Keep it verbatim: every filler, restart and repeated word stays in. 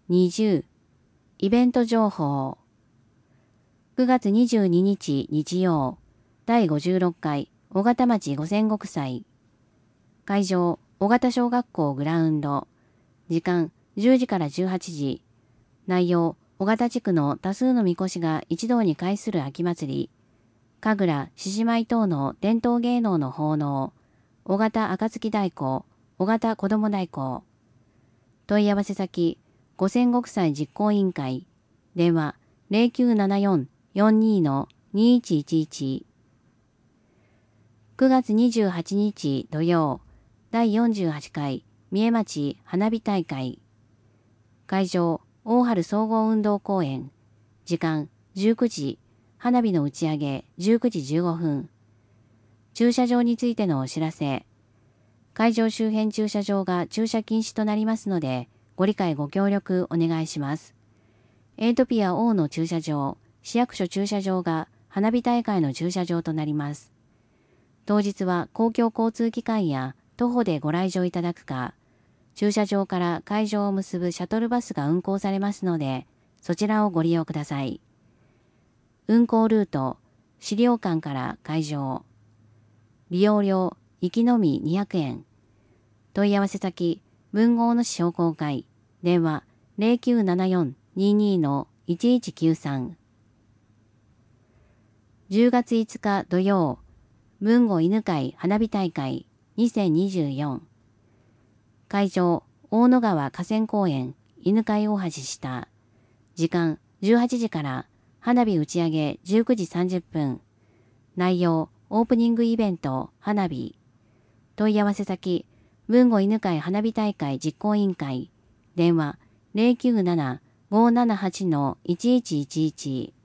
にじゅう、イベント情報。くがつにじゅうににち日曜、だいごじゅうろっかい尾形町五千石祭。会場、尾形小学校グラウンド。時間、じゅうじからじゅうはちじ。内容、尾形地区の多数のみこしが一堂に会する秋祭り。神楽、獅子舞等の伝統芸能の奉納。尾形暁太鼓、尾形子ども太鼓。問い合わせ先、五千石祭実行委員会。電話、ゼロきゅうななよん よんに にいちいちいち。くがつにじゅうはちにち土曜、だいよんじゅうはちかい三重町花火大会。会場、大原総合運動公園。時間、じゅうくじ。花火の打ち上げ、じゅうくじじゅうごふん。駐車場についてのお知らせ。会場周辺駐車場が駐車禁止となりますので、ご理解ご協力お願いします。エイトピア O の駐車場、市役所駐車場が花火大会の駐車場となります。当日は公共交通機関や徒歩でご来場いただくか、駐車場から会場を結ぶシャトルバスが運行されますので、そちらをご利用ください。運行ルート、資料館から会場。利用料、行きのみにひゃくえん。問い合わせ先、文豪の市商工会。電話、ゼロきゅうななよん にに いちいちきゅうさん。じゅうがついつか土曜、豊後犬飼花火大会にせんにじゅうよん。会場、大野川河川公園、犬飼大橋下。時間、じゅうはちじから花火打ち上げじゅうくじさんじゅっぷん。内容、オープニングイベント、花火。問い合わせ先、豊後犬飼花火大会実行委員会。電話、ゼロきゅうなな ごーななはち いちいちいちいち。